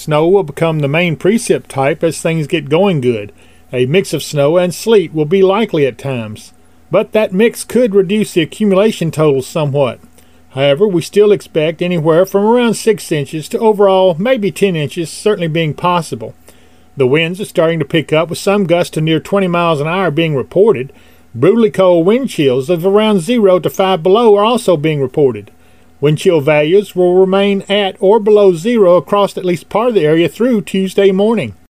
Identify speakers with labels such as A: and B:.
A: Snow will become the main precip type as things get going good. A mix of snow and sleet will be likely at times, but that mix could reduce the accumulation totals somewhat. However, we still expect anywhere from around 6 inches to overall maybe 10 inches certainly being possible. The winds are starting to pick up with some gusts to near 20 miles an hour being reported. Brutally cold wind chills of around 0 to 5 below are also being reported. Wind chill values will remain at or below 0 across at least part of the area through Tuesday morning.